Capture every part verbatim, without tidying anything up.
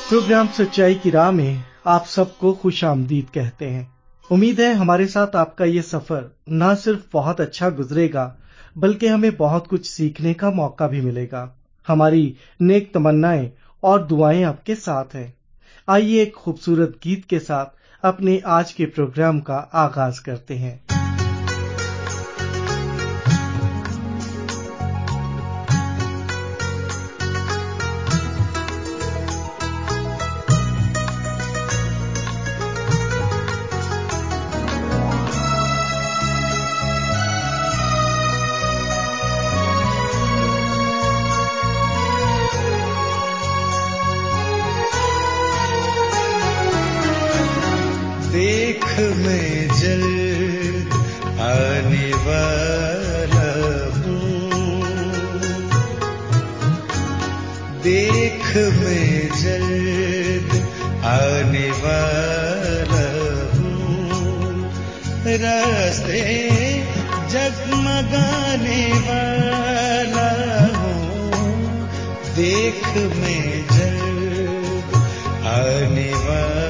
Programme سچائی کی راہ میں آپ سب کو خوش آمدید کہتے ہیں۔ امید ہے ہمارے ساتھ آپ کا یہ سفر نہ صرف بہت اچھا گزرے گا بلکہ ہمیں بہت کچھ سیکھنے کا موقع بھی ملے گا۔ ہماری نیک تمنائیں اور دعائیں آپ کے ساتھ ہیں۔ آئیے ایک خوبصورت گیت کے ساتھ اپنے آج کے پروگرام کا آغاز کرتے ہیں۔ دیکھ میں جلد آنے والا ہوں، دیکھ میں جلد آنے والا ہوں، راستے جگمگانے والا ہوں، دیکھ میں جلد آنے والا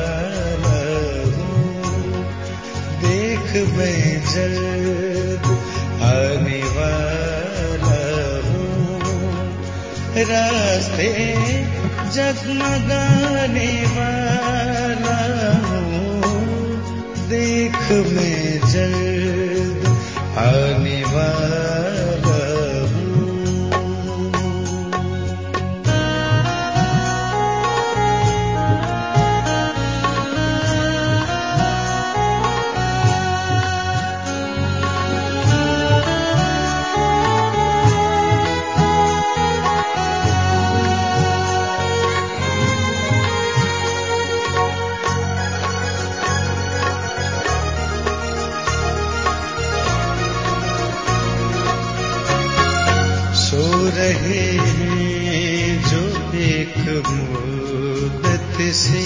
میں جلد آنے والا ہوں، راستے جگمگانے والا ہوں، دیکھ میں جلد آنے والا ہوں۔ رہے ہیں جو ایک مدت سے،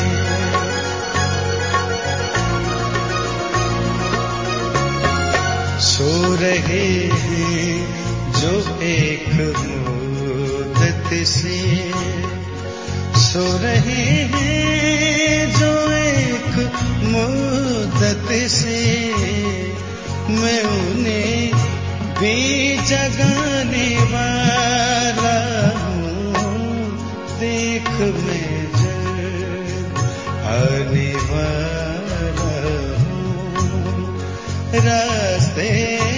سو رہے ہیں جو ایک مدت سے، سو رہے ہیں جو ایک مدت سے، میں انہیں بھی جگانے والا ہوں، دیکھ میں جلد آنے والا ہوں، راستے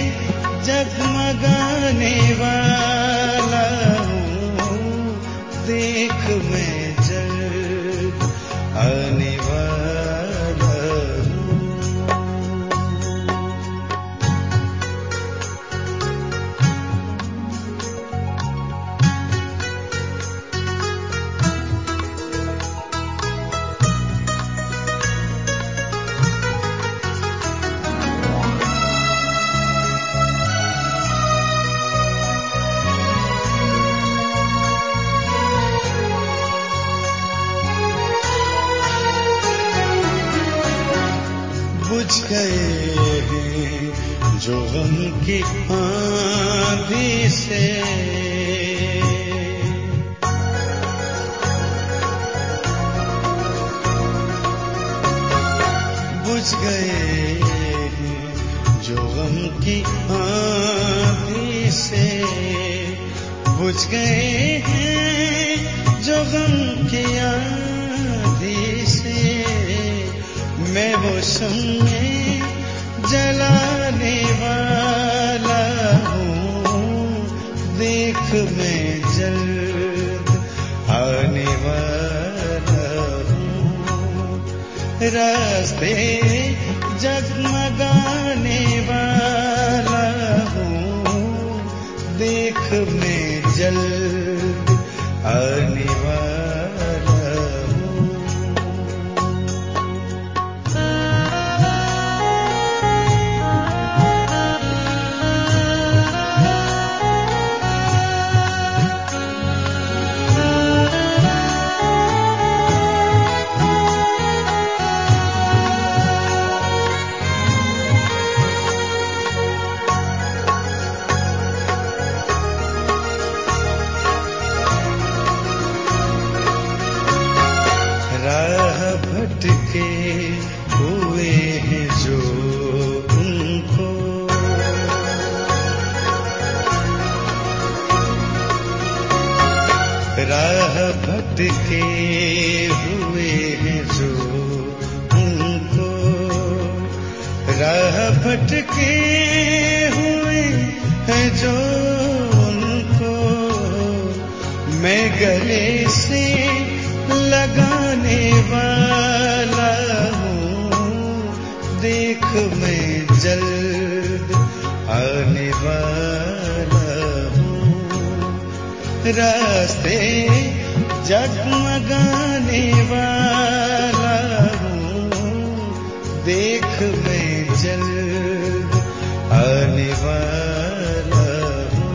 جگمگانے والا ہوں، دیکھ میں جلد آنے والا ہوں۔ بجھ گئے ہیں جو غم کی آندھی سے، بجھ گئے ہیں جو غم کی آندھی سے، بجھ گئے ہیں جو غم کی آندھی سے، میں وہ شمع جلانے والا ہوں، دیکھ میں جلد آنے والا ہوں، راستے جگمگانے والا ہوں، دیکھ میں جلد آنے والا ہوں۔ भटके हुए हैं जो उनको, राह भटके हुए हैं जो उनको मैं गले से लगाने वाला हूँ। देख मैं जल्द आने वाला हूँ, रास्ते जगमगाने वाला हूँ। देख मैं जल्द आने वाला हूँ।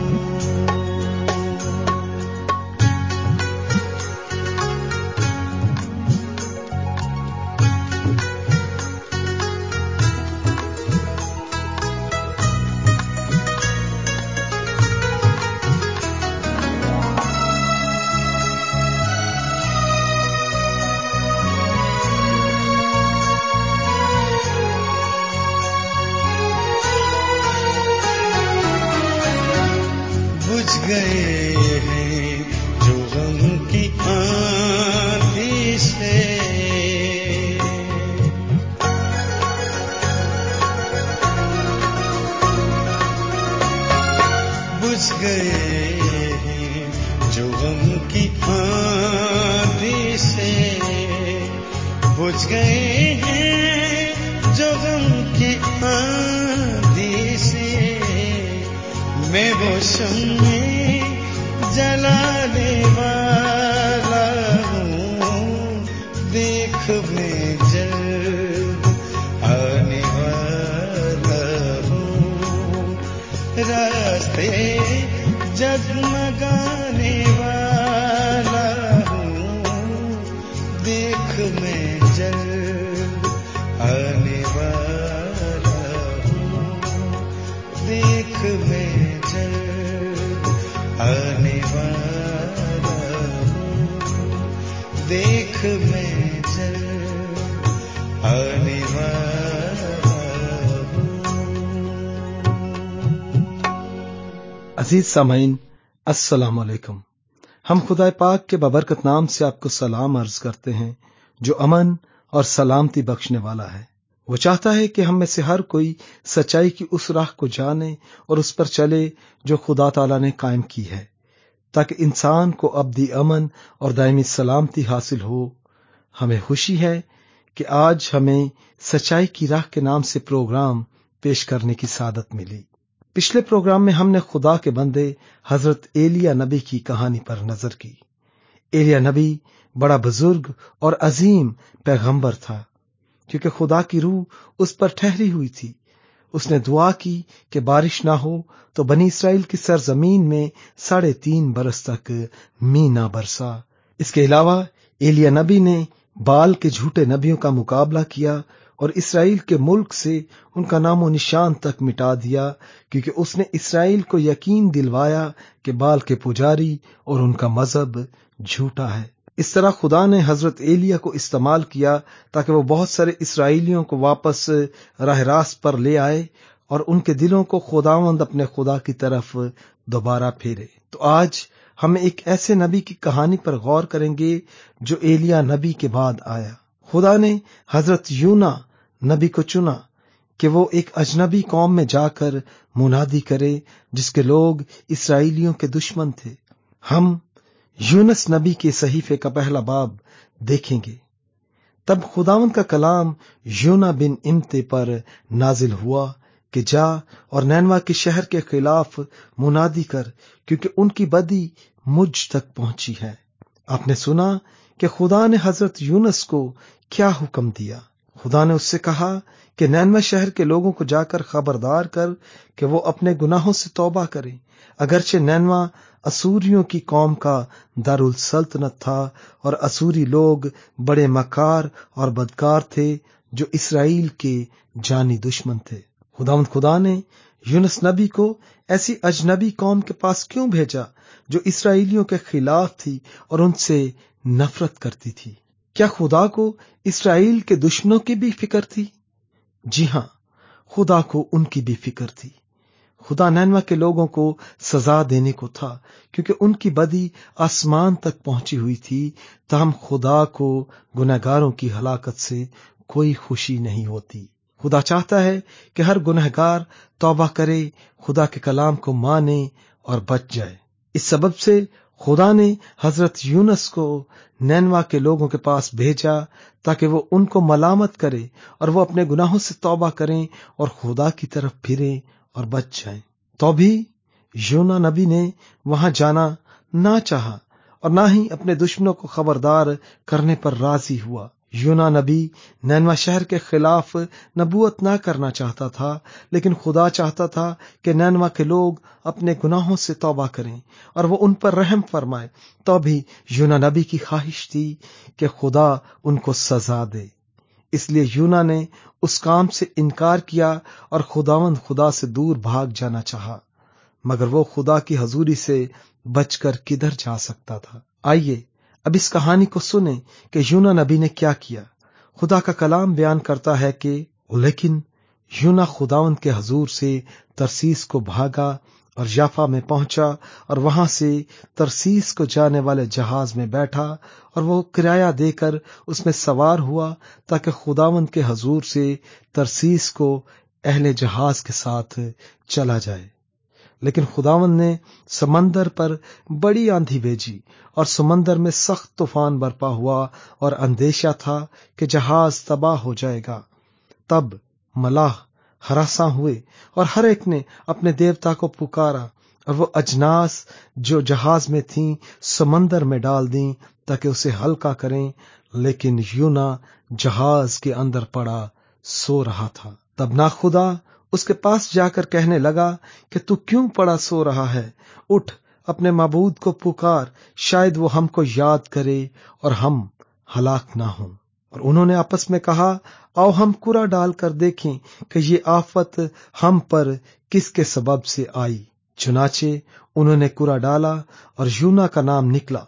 बुझ गए हैं जो गम की आंधी से, बुझ गए हैं जो गम की आंधी से, बुझ गए हैं जो गम की आंधी से। मैं वो शम्मे जलाने वाला हूँ। देख मैं जल्द आने वाला हूँ, रास्ते जगमगाने वाला हूँ। देख मैं जल्द आने वाला हूँ, देख मैं आने वाला हूँ। देख मैं जल्द आने वाला हूँ। अजीज सामाइन, अस्सलाम वालेकुम। हम खुदा पाक के बबरकत नाम से आपको सलाम अर्ज करते हैं जो अमन और सलामती बख्शने वाला है। वो चाहता है कि हम में से हर कोई सच्चाई की उस राह को जाने और उस पर चले जो खुदा ताला ने कायम की है, ताकि इंसान को अब्दी अमन और दायमी सलामती हासिल हो। हमें खुशी है कि आज हमें सच्चाई की राह के नाम से प्रोग्राम पेश करने की सादत मिली। पिछले प्रोग्राम में हमने खुदा के बंदे हजरत एलिया नबी की कहानी पर नजर की। एलिया नबी बड़ा बुजुर्ग और अजीम पैगंबर था, क्योंकि खुदा की रूह उस पर ठहरी हुई थी। उसने दुआ की कि बारिश ना हो, तो बनी इस्राएल की सरजमीन में साढ़े तीन बरस तक मी ना बरसा। इसके अलावा एलिया नबी ने बाल के झूठे नबियों का मुकाबला किया और इस्राएल के मुल्क से उनका नामो निशान तक मिटा दिया, क्योंकि उसने इस्राएल को यकीन दिलवाया कि बाल के पुजारी और उनका मजहब झूठा है। इस तरह खुदा ने हजरत एलिया को इस्तेमाल किया ताकि वो बहुत सारे इस्राएलियों को वापस राह रास्त पर ले आए और उनके दिलों को खुदावंद अपने खुदा की तरफ दोबारा फेरे। तो आज हम एक ऐसे नबी की कहानी पर गौर करेंगे जो एलिया नबी के बाद आया। खुदा ने हजरत यूना नबी को चुना कि वो एक अजनबी कौम में जाकर मुनादी करे जिसके लोग इस्राएलियों के दुश्मन थे। हम यूनस नबी के सहीफे का पहला बाब देखेंगे। तब खुदावंद का कलाम यूना बिन इम्ते पर नाजिल हुआ कि जा और नैनवा के शहर के खिलाफ मुनादी कर, क्योंकि उनकी बदी मुझ तक पहुंची है। आपने सुना कि खुदा ने हजरत यूनस को क्या हुक्म दिया। खुदा ने उससे कहा कि नैनवा शहर के लोगों को जाकर खबरदार कर कि वो अपने गुनाहों से तौबा करें। अगरचे नैनवा असूरियों की कौम का दारुल सल्तनत था और असूरी लोग बड़े मकार और बदकार थे जो इसराइल के जानी दुश्मन थे। खुदावंद खुदा ने यूनुस नबी को ऐसी अजनबी कौम के पास क्यों भेजा जो इसराइलियों के खिलाफ थी और उनसे नफरत करती थी? क्या खुदा को इसराइल के दुश्मनों की भी फिक्र थी? जी हां, खुदा को उनकी भी फिक्र थी। خدا نینوا کے لوگوں کو سزا دینے کو تھا کیونکہ ان کی بدی آسمان تک پہنچی ہوئی تھی، تاہم خدا کو گنہگاروں کی ہلاکت سے کوئی خوشی نہیں ہوتی۔ خدا چاہتا ہے کہ ہر گنہگار توبہ کرے، خدا کے کلام کو مانے اور بچ جائے۔ اس سبب سے خدا نے حضرت یونس کو نینوا کے لوگوں کے پاس بھیجا تاکہ وہ ان کو ملامت کرے اور وہ اپنے گناہوں سے توبہ کریں اور خدا کی طرف پھریں اور بچ جائیں۔ تو بھی یونا نبی نے وہاں جانا نہ چاہا اور نہ ہی اپنے دشمنوں کو خبردار کرنے پر راضی ہوا۔ یونا نبی نینوا شہر کے خلاف نبوت نہ کرنا چاہتا تھا، لیکن خدا چاہتا تھا کہ نینوا کے لوگ اپنے گناہوں سے توبہ کریں اور وہ ان پر رحم فرمائے۔ تو بھی یونا نبی کی خواہش تھی کہ خدا ان کو سزا دے، اس لیے یونا نے اس کام سے انکار کیا اور خداوند خدا سے دور بھاگ جانا چاہا، مگر وہ خدا کی حضوری سے بچ کر کدھر جا سکتا تھا۔ آئیے اب اس کہانی کو سنیں کہ یونا نبی نے کیا کیا۔ خدا کا کلام بیان کرتا ہے کہ لیکن یونا خداوند کے حضور سے ترسیس کو بھاگا اور یافا میں پہنچا اور وہاں سے ترسیس کو جانے والے جہاز میں بیٹھا اور وہ کرایہ دے کر اس میں سوار ہوا تاکہ خداوند کے حضور سے ترسیس کو اہل جہاز کے ساتھ چلا جائے۔ لیکن خداوند نے سمندر پر بڑی آندھی بھیجی اور سمندر میں سخت طوفان برپا ہوا اور اندیشہ تھا کہ جہاز تباہ ہو جائے گا۔ تب ملاح ہراساں ہوئے اور ہر ایک نے اپنے دیوتا کو پکارا اور وہ اجناس جو جہاز میں تھیں سمندر میں ڈال دیں تاکہ اسے ہلکا کریں، لیکن یونا جہاز کے اندر پڑا سو رہا تھا۔ تب ناخدا اس کے پاس جا کر کہنے لگا کہ تو کیوں پڑا سو رہا ہے؟ اٹھ اپنے معبود کو پکار، شاید وہ ہم کو یاد کرے اور ہم ہلاک نہ ہوں۔ اور انہوں نے آپس میں کہا، آؤ ہم کرا ڈال کر دیکھیں کہ یہ آفت ہم پر کس کے سبب سے آئی۔ چنانچہ انہوں نے کرا ڈالا اور یونا کا نام نکلا۔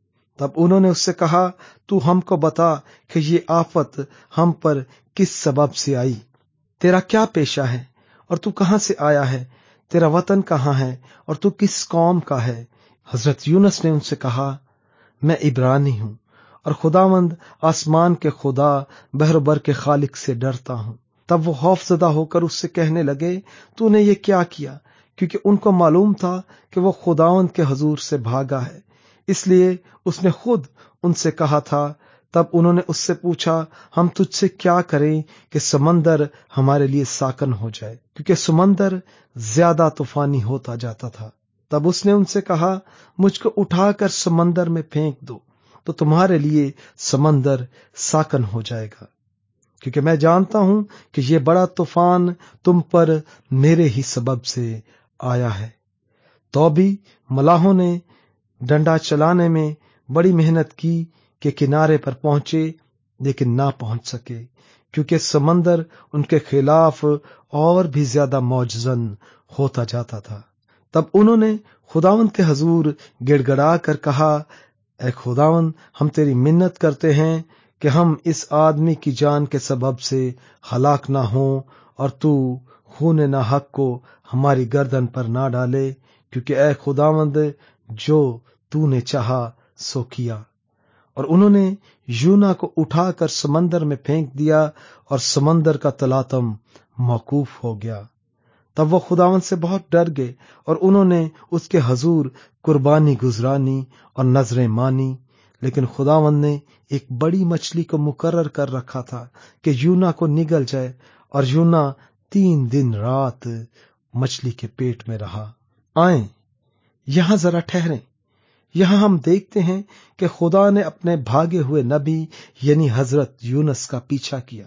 تب انہوں نے اس سے کہا، تو ہم کو بتا کہ یہ آفت ہم پر کس سبب سے آئی، تیرا کیا پیشہ ہے اور تو کہاں سے آیا ہے، تیرا وطن کہاں ہے اور تو کس قوم کا ہے؟ حضرت یونس نے ان سے کہا، میں عبرانی ہوں اور خداوند آسمان کے خدا بحر و بر کے خالق سے ڈرتا ہوں۔ تب وہ خوف زدہ ہو کر اس سے کہنے لگے، تو نے یہ کیا کیا؟ کیونکہ ان کو معلوم تھا کہ وہ خداوند کے حضور سے بھاگا ہے، اس لیے اس نے خود ان سے کہا تھا۔ تب انہوں نے اس سے پوچھا، ہم تجھ سے کیا کریں کہ سمندر ہمارے لیے ساکن ہو جائے، کیونکہ سمندر زیادہ طوفانی ہوتا جاتا تھا۔ تب اس نے ان سے کہا، مجھ کو اٹھا کر سمندر میں پھینک دو تو تمہارے لیے سمندر ساکن ہو جائے گا، کیونکہ میں جانتا ہوں کہ یہ بڑا طوفان تم پر میرے ہی سبب سے آیا ہے۔ تو بھی ملاحوں نے ڈنڈا چلانے میں بڑی محنت کی کہ کنارے پر پہنچے، لیکن نہ پہنچ سکے، کیونکہ سمندر ان کے خلاف اور بھی زیادہ موجزن ہوتا جاتا تھا۔ تب انہوں نے خداوند کے حضور گڑ گڑا کر کہا، اے خداوند، ہم تیری منت کرتے ہیں کہ ہم اس آدمی کی جان کے سبب سے ہلاک نہ ہوں اور تو خون ناحق کو ہماری گردن پر نہ ڈالے، کیونکہ اے خداوند جو تو نے چاہا سو کیا۔ اور انہوں نے یونا کو اٹھا کر سمندر میں پھینک دیا اور سمندر کا تلاطم موقوف ہو گیا۔ تب وہ خداوند سے بہت ڈر گئے اور انہوں نے اس کے حضور قربانی گزرانی اور نذریں مانی، لیکن خداوند نے ایک بڑی مچھلی کو مقرر کر رکھا تھا کہ یونا کو نگل جائے، اور یونا تین دن رات مچھلی کے پیٹ میں رہا۔ آئیں یہاں ذرا ٹھہریں۔ یہاں ہم دیکھتے ہیں کہ خدا نے اپنے بھاگے ہوئے نبی یعنی حضرت یونس کا پیچھا کیا۔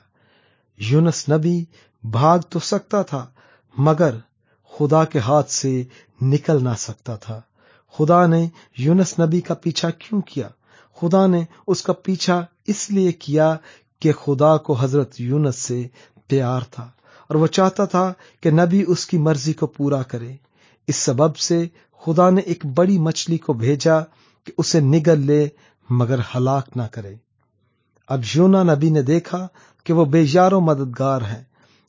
یونس نبی بھاگ تو سکتا تھا مگر خدا کے ہاتھ سے نکل نہ سکتا تھا۔ خدا نے یونس نبی کا پیچھا کیوں کیا؟ خدا نے اس کا پیچھا اس لیے کیا کہ خدا کو حضرت یونس سے پیار تھا اور وہ چاہتا تھا کہ نبی اس کی مرضی کو پورا کرے۔ اس سبب سے خدا نے ایک بڑی مچھلی کو بھیجا کہ اسے نگل لے مگر ہلاک نہ کرے۔ اب یونا نبی نے دیکھا کہ وہ بے یار و مددگار ہے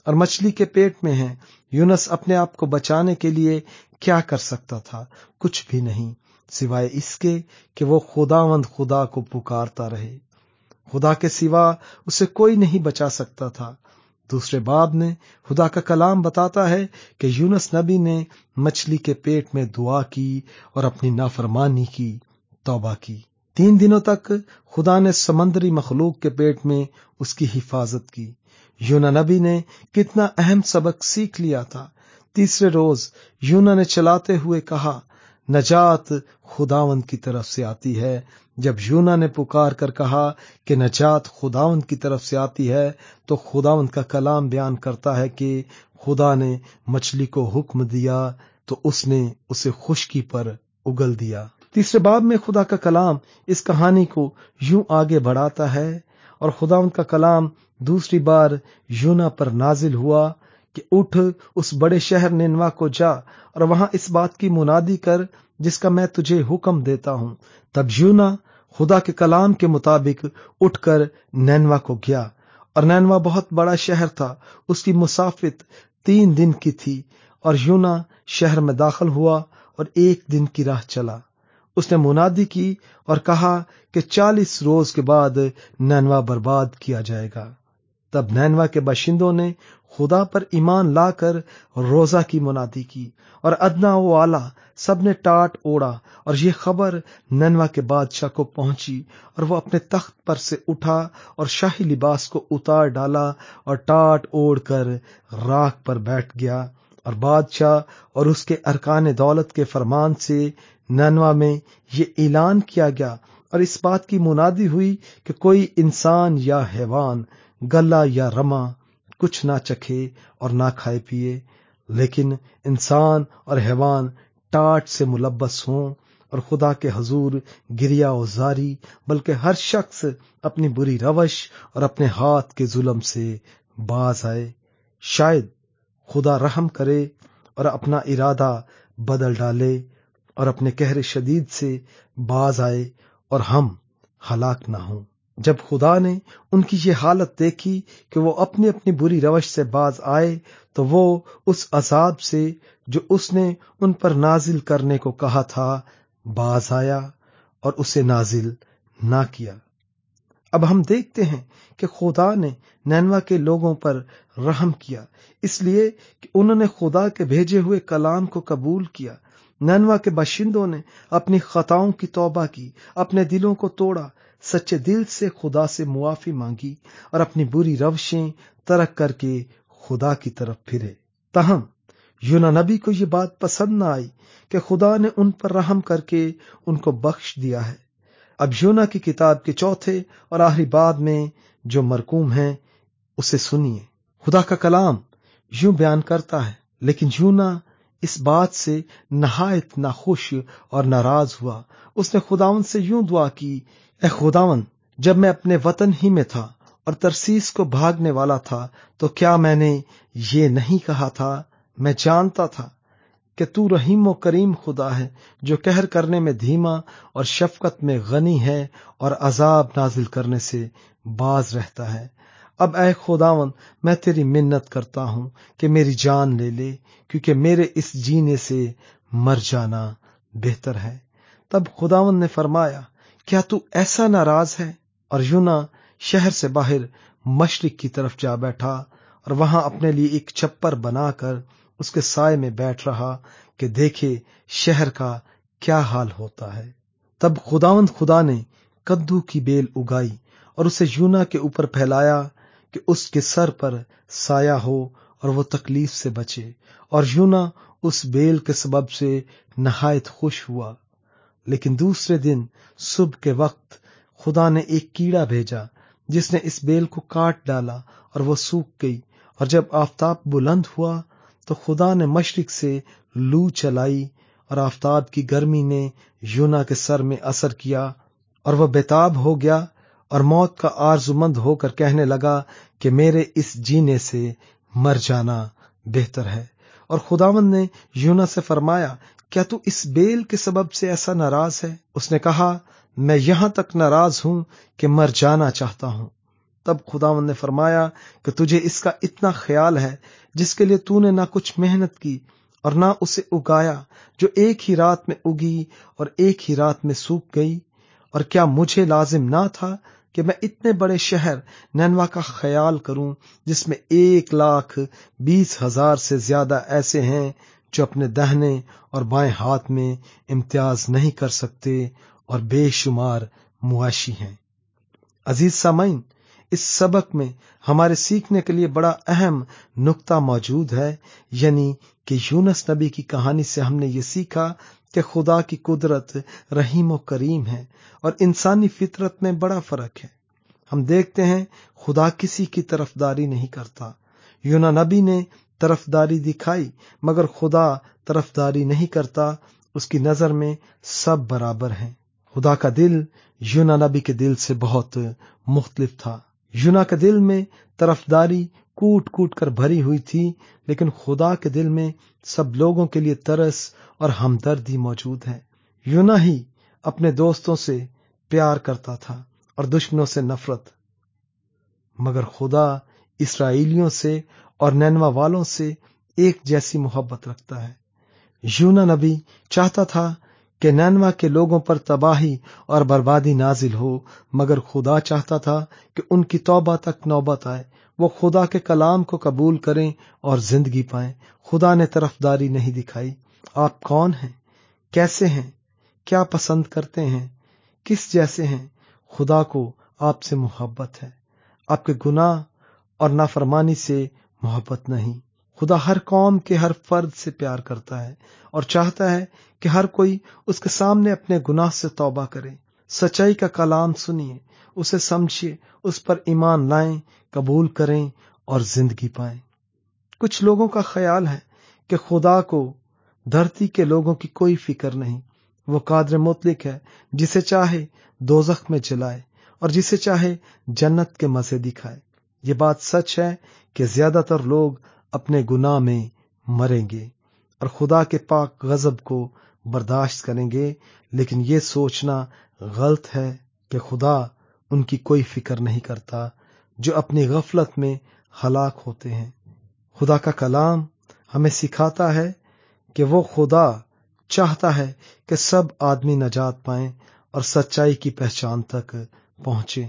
اور مچھلی کے پیٹ میں ہیں۔ یونس اپنے آپ کو بچانے کے لیے کیا کر سکتا تھا؟ کچھ بھی نہیں، سوائے اس کے کہ وہ خداوند خدا کو پکارتا رہے۔ خدا کے سوا اسے کوئی نہیں بچا سکتا تھا۔ دوسرے باب میں خدا کا کلام بتاتا ہے کہ یونس نبی نے مچھلی کے پیٹ میں دعا کی اور اپنی نافرمانی کی توبہ کی۔ تین دنوں تک خدا نے سمندری مخلوق کے پیٹ میں اس کی حفاظت کی۔ یونا نبی نے کتنا اہم سبق سیکھ لیا تھا۔ تیسرے روز یونا نے چلاتے ہوئے کہا، نجات خداوند کی طرف سے آتی ہے۔ جب یونا نے پکار کر کہا کہ نجات خداوند کی طرف سے آتی ہے، تو خداوند کا کلام بیان کرتا ہے کہ خدا نے مچھلی کو حکم دیا تو اس نے اسے خشکی پر اگل دیا۔ تیسرے باب میں خدا کا کلام اس کہانی کو یوں آگے بڑھاتا ہے، اور خداوند کا کلام دوسری بار یونا پر نازل ہوا کہ اٹھ اس بڑے شہر نینوا کو جا اور وہاں اس بات کی منادی کر جس کا میں تجھے حکم دیتا ہوں۔ تب یونا خدا کے کلام کے مطابق اٹھ کر نینوا کو گیا، اور نینوا بہت بڑا شہر تھا، اس کی مسافت تین دن کی تھی، اور یونا شہر میں داخل ہوا اور ایک دن کی راہ چلا۔ اس نے منادی کی اور کہا کہ چالیس روز کے بعد نینوا برباد کیا جائے گا۔ تب نینوا کے باشندوں نے خدا پر ایمان لا کر روزہ کی منادی کی، اور ادنا و اعلیٰ سب نے ٹاٹ اوڑا، اور یہ خبر نینوا کے بادشاہ کو پہنچی، اور وہ اپنے تخت پر سے اٹھا اور شاہی لباس کو اتار ڈالا اور ٹاٹ اوڑھ کر راکھ پر بیٹھ گیا۔ اور بادشاہ اور اس کے ارکان دولت کے فرمان سے نینوا میں یہ اعلان کیا گیا اور اس بات کی منادی ہوئی کہ کوئی انسان یا حیوان، گلا یا رما کچھ نہ چکھے اور نہ کھائے پیے، لیکن انسان اور حیوان ٹاٹ سے ملبس ہوں اور خدا کے حضور گریہ و زاری، بلکہ ہر شخص اپنی بری روش اور اپنے ہاتھ کے ظلم سے باز آئے۔ شاید خدا رحم کرے اور اپنا ارادہ بدل ڈالے اور اپنے قہر شدید سے باز آئے اور ہم ہلاک نہ ہوں۔ جب خدا نے ان کی یہ حالت دیکھی کہ وہ اپنی اپنی بری روش سے باز آئے، تو وہ اس عذاب سے جو اس نے ان پر نازل کرنے کو کہا تھا باز آیا اور اسے نازل نہ کیا۔ اب ہم دیکھتے ہیں کہ خدا نے نینوا کے لوگوں پر رحم کیا، اس لیے کہ انہوں نے خدا کے بھیجے ہوئے کلام کو قبول کیا۔ نینوا کے باشندوں نے اپنی خطاؤں کی توبہ کی، اپنے دلوں کو توڑا، سچے دل سے خدا سے معافی مانگی اور اپنی بری روشیں ترک کر کے خدا کی طرف پھرے۔ تاہم یونا نبی کو یہ بات پسند نہ آئی کہ خدا نے ان پر رحم کر کے ان کو بخش دیا ہے۔ اب یونا کی کتاب کے چوتھے اور آخری باب میں جو مرقوم ہے اسے سنیے۔ خدا کا کلام یوں بیان کرتا ہے، لیکن یونا اس بات سے نہایت ناخوش اور ناراض ہوا۔ اس نے خداوند سے یوں دعا کی، اے خداوند، جب میں اپنے وطن ہی میں تھا اور ترسیس کو بھاگنے والا تھا تو کیا میں نے یہ نہیں کہا تھا؟ میں جانتا تھا کہ تو رحیم و کریم خدا ہے، جو قہر کرنے میں دھیما اور شفقت میں غنی ہے اور عذاب نازل کرنے سے باز رہتا ہے۔ اب اے خداوند، میں تیری منت کرتا ہوں کہ میری جان لے لے، کیونکہ میرے اس جینے سے مر جانا بہتر ہے۔ تب خداوند نے فرمایا، کیا تو ایسا ناراض ہے؟ اور یونا شہر سے باہر مشرق کی طرف جا بیٹھا اور وہاں اپنے لیے ایک چھپر بنا کر اس کے سائے میں بیٹھ رہا کہ دیکھے شہر کا کیا حال ہوتا ہے۔ تب خداوند خدا نے کدو کی بیل اگائی اور اسے یونا کے اوپر پھیلایا کہ اس کے سر پر سایہ ہو اور وہ تکلیف سے بچے، اور یونا اس بیل کے سبب سے نہایت خوش ہوا۔ لیکن دوسرے دن صبح کے وقت خدا نے ایک کیڑا بھیجا جس نے اس بیل کو کاٹ ڈالا اور وہ سوکھ گئی، اور جب آفتاب بلند ہوا تو خدا نے مشرق سے لو چلائی اور آفتاب کی گرمی نے یونا کے سر میں اثر کیا اور وہ بیتاب ہو گیا اور موت کا آرزومند ہو کر کہنے لگا کہ میرے اس جینے سے مر جانا بہتر ہے۔ اور خداوند نے یونا سے فرمایا، کیا تو اس بیل کے سبب سے ایسا ناراض ہے؟ اس نے کہا، میں یہاں تک ناراض ہوں کہ مر جانا چاہتا ہوں۔ تب خداوند نے فرمایا کہ تجھے اس کا اتنا خیال ہے جس کے لیے تو نے نہ کچھ محنت کی اور نہ اسے اگایا، جو ایک ہی رات میں اگی اور ایک ہی رات میں سوکھ گئی؟ اور کیا مجھے لازم نہ تھا کہ میں اتنے بڑے شہر نینوا کا خیال کروں، جس میں ایک لاکھ بیس ہزار سے زیادہ ایسے ہیں جو اپنے دہنے اور بائیں ہاتھ میں امتیاز نہیں کر سکتے اور بے شمار مواشی ہیں۔ عزیز سامعین، اس سبق میں ہمارے سیکھنے کے لیے بڑا اہم نقطہ موجود ہے، یعنی کہ یونس نبی کی کہانی سے ہم نے یہ سیکھا کہ خدا کی قدرت رحیم و کریم ہے اور انسانی فطرت میں بڑا فرق ہے۔ ہم دیکھتے ہیں خدا کسی کی طرفداری نہیں کرتا۔ یونا نبی نے طرفداری دکھائی، مگر خدا طرفداری نہیں کرتا، اس کی نظر میں سب برابر ہیں۔ خدا کا دل یونا نبی کے دل سے بہت مختلف تھا۔ یونا کے دل میں طرفداری کوٹ کوٹ کر بھری ہوئی تھی، لیکن خدا کے دل میں سب لوگوں کے لیے ترس اور ہمدردی موجود ہے۔ یونا ہی اپنے دوستوں سے پیار کرتا تھا اور دشمنوں سے نفرت، مگر خدا اسرائیلیوں سے اور نینوا والوں سے ایک جیسی محبت رکھتا ہے۔ یونا نبی چاہتا تھا کہ نینوا کے لوگوں پر تباہی اور بربادی نازل ہو، مگر خدا چاہتا تھا کہ ان کی توبہ تک نوبت آئے، وہ خدا کے کلام کو قبول کریں اور زندگی پائیں۔ خدا نے طرفداری نہیں دکھائی۔ آپ کون ہیں؟ کیسے ہیں؟ کیا پسند کرتے ہیں؟ کس جیسے ہیں؟ خدا کو آپ سے محبت ہے، آپ کے گناہ اور نافرمانی سے محبت نہیں۔ خدا ہر قوم کے ہر فرد سے پیار کرتا ہے اور چاہتا ہے کہ ہر کوئی اس کے سامنے اپنے گناہ سے توبہ کرے، سچائی کا کلام سنیے، اسے سمجھیے، اس پر ایمان لائیں، قبول کریں اور زندگی پائیں۔ کچھ لوگوں کا خیال ہے کہ خدا کو دھرتی کے لوگوں کی کوئی فکر نہیں، وہ قادر مطلق ہے، جسے چاہے دوزخ میں جلائے اور جسے چاہے جنت کے مزے دکھائے۔ یہ بات سچ ہے کہ زیادہ تر لوگ اپنے گناہ میں مریں گے اور خدا کے پاک غضب کو برداشت کریں گے، لیکن یہ سوچنا غلط ہے کہ خدا ان کی کوئی فکر نہیں کرتا جو اپنی غفلت میں ہلاک ہوتے ہیں۔ خدا کا کلام ہمیں سکھاتا ہے کہ وہ خدا چاہتا ہے کہ سب آدمی نجات پائیں اور سچائی کی پہچان تک پہنچیں۔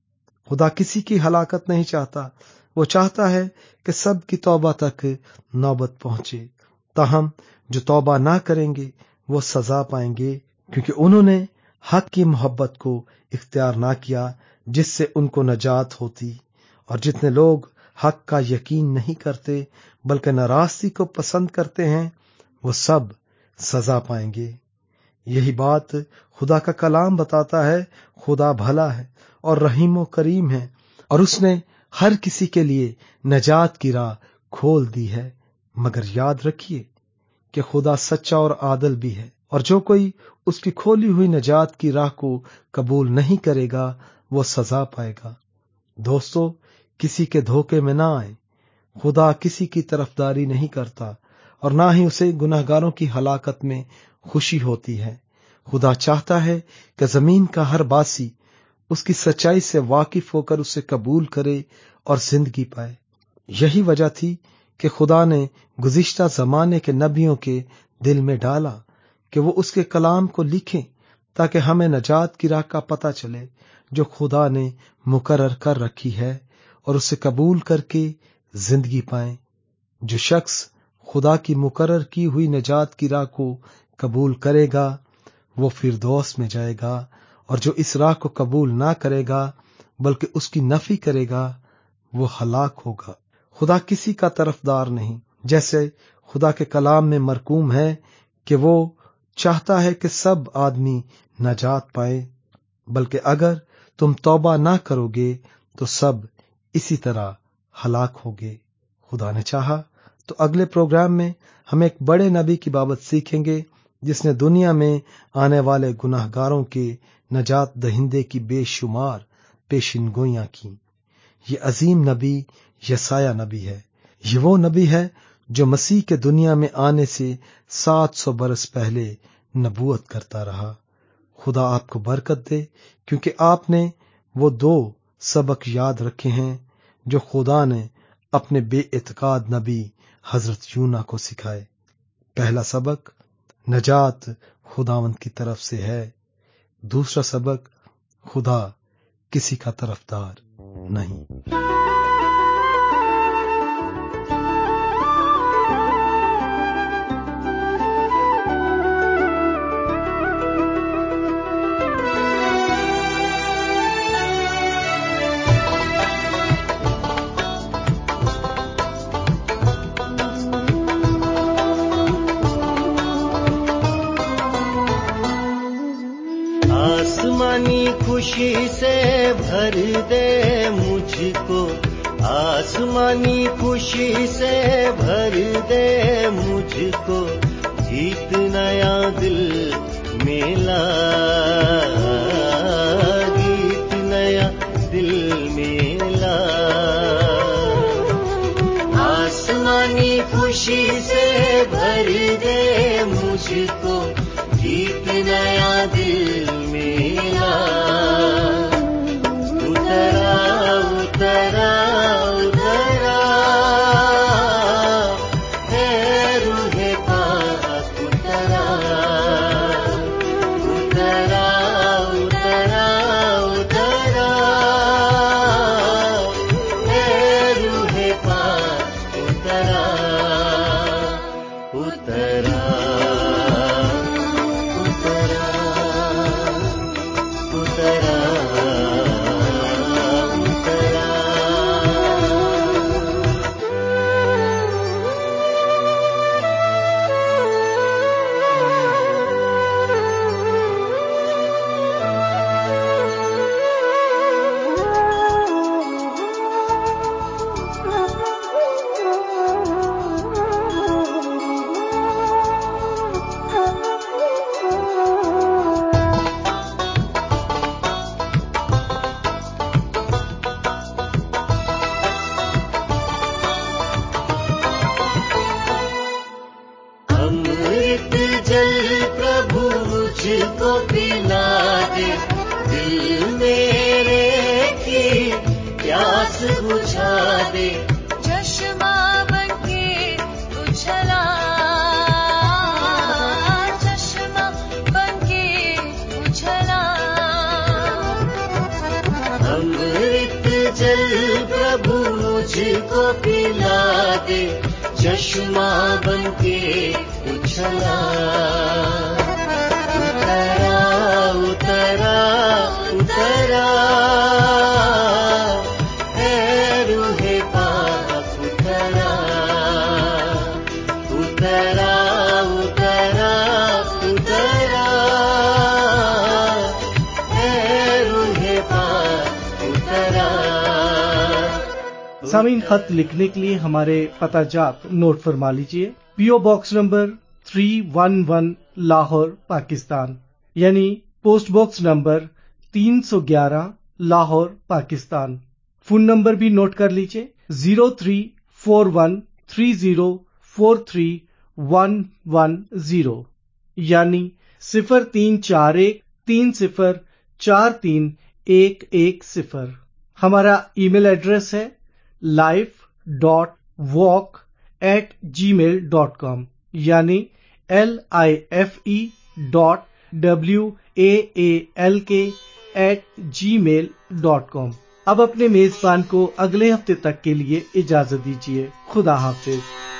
خدا کسی کی ہلاکت نہیں چاہتا، وہ چاہتا ہے کہ سب کی توبہ تک نوبت پہنچے۔ تاہم جو توبہ نہ کریں گے وہ سزا پائیں گے، کیونکہ انہوں نے حق کی محبت کو اختیار نہ کیا جس سے ان کو نجات ہوتی، اور جتنے لوگ حق کا یقین نہیں کرتے بلکہ ناراستی کو پسند کرتے ہیں وہ سب سزا پائیں گے۔ یہی بات خدا کا کلام بتاتا ہے۔ خدا بھلا ہے اور رحیم و کریم ہے، اور اس نے ہر کسی کے لیے نجات کی راہ کھول دی ہے، مگر یاد رکھیے کہ خدا سچا اور عادل بھی ہے، اور جو کوئی اس کی کھولی ہوئی نجات کی راہ کو قبول نہیں کرے گا وہ سزا پائے گا۔ دوستو، کسی کے دھوکے میں نہ آئیں۔ خدا کسی کی طرفداری نہیں کرتا اور نہ ہی اسے گناہگاروں کی ہلاکت میں خوشی ہوتی ہے۔ خدا چاہتا ہے کہ زمین کا ہر باسی اس کی سچائی سے واقف ہو کر اسے قبول کرے اور زندگی پائے۔ یہی وجہ تھی کہ خدا نے گزشتہ زمانے کے نبیوں کے دل میں ڈالا کہ وہ اس کے کلام کو لکھیں تاکہ ہمیں نجات کی راہ کا پتہ چلے جو خدا نے مقرر کر رکھی ہے، اور اسے قبول کر کے زندگی پائیں۔ جو شخص خدا کی مقرر کی ہوئی نجات کی راہ کو قبول کرے گا وہ فردوس میں جائے گا، اور جو اس راہ کو قبول نہ کرے گا بلکہ اس کی نفی کرے گا وہ ہلاک ہوگا۔ خدا کسی کا طرفدار نہیں، جیسے خدا کے کلام میں مرقوم ہے کہ وہ چاہتا ہے کہ سب آدمی نجات پائے، بلکہ اگر تم توبہ نہ کرو گے تو سب اسی طرح ہلاک ہوگے۔ خدا نے چاہا تو اگلے پروگرام میں ہم ایک بڑے نبی کی بابت سیکھیں گے جس نے دنیا میں آنے والے گناہ گاروں کے نجات دہندے کی بے شمار پیشن گوئیاں کی۔ یہ عظیم نبی یسایہ نبی ہے۔ یہ وہ نبی ہے جو مسیح کے دنیا میں آنے سے سات سو برس پہلے نبوت کرتا رہا۔ خدا آپ کو برکت دے، کیونکہ آپ نے وہ دو سبق یاد رکھے ہیں جو خدا نے اپنے بے اعتقاد نبی حضرت یونہ کو سکھائے۔ پہلا سبق، نجات خداوند کی طرف سے ہے۔ دوسرا سبق، خدا کسی کا طرفدار نہیں۔ آسمانی خوشی سے بھر دے مجھ کو، آسمانی خوشی سے بھر دے مجھ کو، گیت نیا دل میلا، گیت نیا دل میلا۔ آسمانی خوشی سے بھر دے مجھ کو، گیت نیا دل میلا۔ اترا اترا اترا ہے روح پاک، اترا اترا اترا اترا ہے روح پاک، اترا اترا چشمہ بن کے اچھلا، اترا اترا اترا ہے روح پاک، اترا اترا اترا اترا ہے روح پاک، اترا۔ سامعین، خط لکھنے کے لیے ہمارے پتہ جات نوٹ فرما لیجئے۔ پی او باکس نمبر تین سو گیارہ لاہور پاکستان، یعنی پوسٹ باکس نمبر تین سو گیارہ لاہور پاکستان۔ فون نمبر بھی نوٹ کر لیجئے، zero three four one three zero four three one one zero, یعنی صفر تین چار ایک تین صفر چار تین ایک ایک صفر۔ ہمارا ای میل ایڈریس ہے life dot walk at Gmail dot com, یعنی L I F E dot W A A L K at Gmail dot com. اب اپنے میزبان کو اگلے ہفتے تک کے لیے اجازت دیجیے۔ خدا حافظ۔